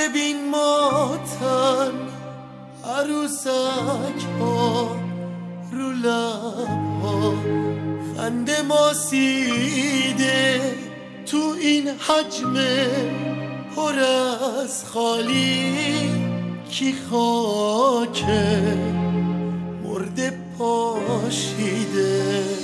ببین ماتن عروسک ها رو لب ها خنده ماسیده تو این حجم پر از خالی کی خاکه مرده پاشیده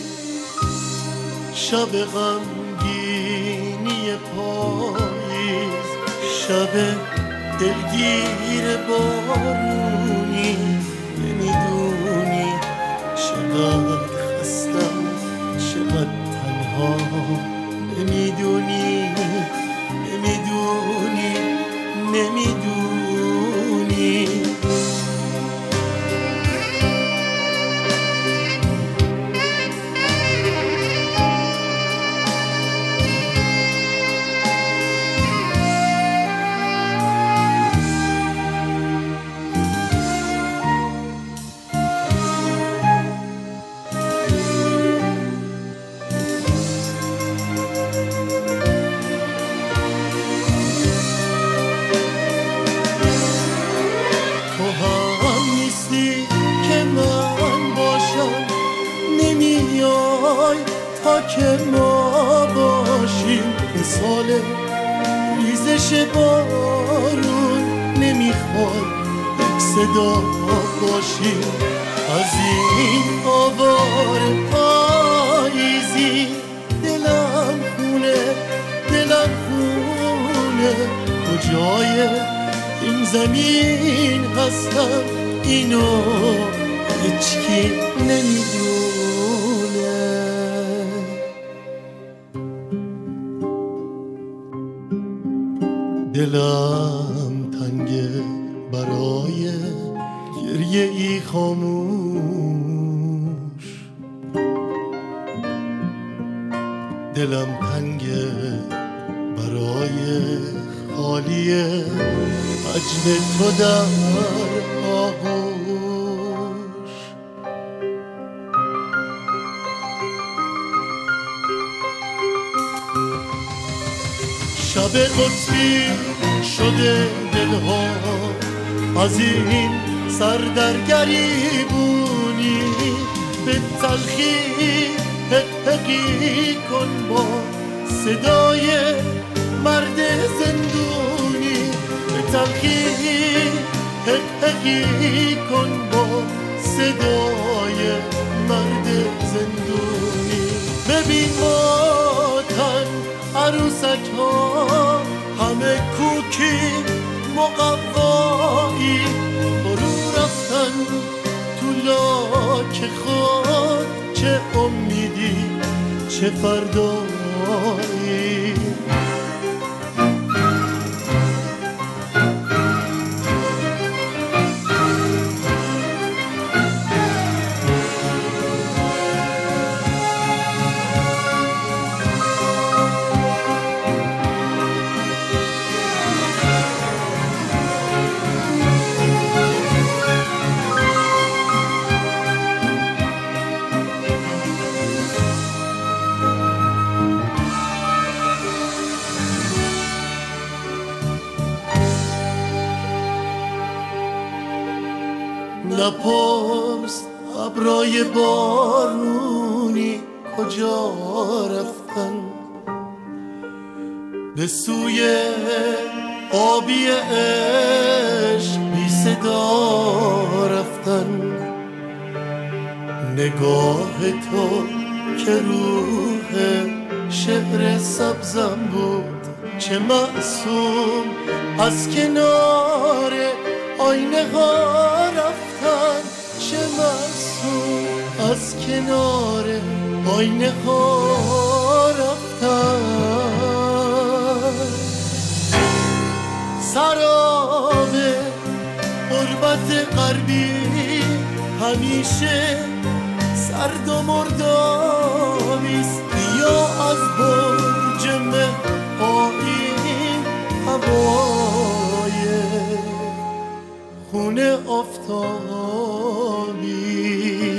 شب غمگینی پاییز شب دلگیر بارونی نمیدونی چقدر خستم چقدر تنها نمیدونی نمیدونی نمیدونی تا که ما باشیم مثال ریزش بارون نمیخواد یک صدا باشیم از این آوار پاییزی دلم خونه کجای این زمین هستم اینو هیچکی نمیدونه دلم تنگه برای گریه ای خاموش دلم تنگه برای خالی حجم تو در آغوش شب قطبی شده دلها از این سردرگریبونی به تلخی حقی کن با صدای مرد زندونی به تلخی حقی کن با صدای مرد زندونی ببین ماتن عروسک ها همه کوکی مقوایی برو رفتن تو لاک خود چه امیدی چه فردایی نپرس ابرای بارونی کجا رفتن به سوی آبی عشق بی صدا رفتن نگاه تو که روح شعر سبزم بود چه معصوم از کنار آینه ها رفتن چه معصوم از کنار آینه ها رفتن سراب غربت غربی همیشه سرد و مردابیست یا از برج مه‌آیین هوای خونه آفتابی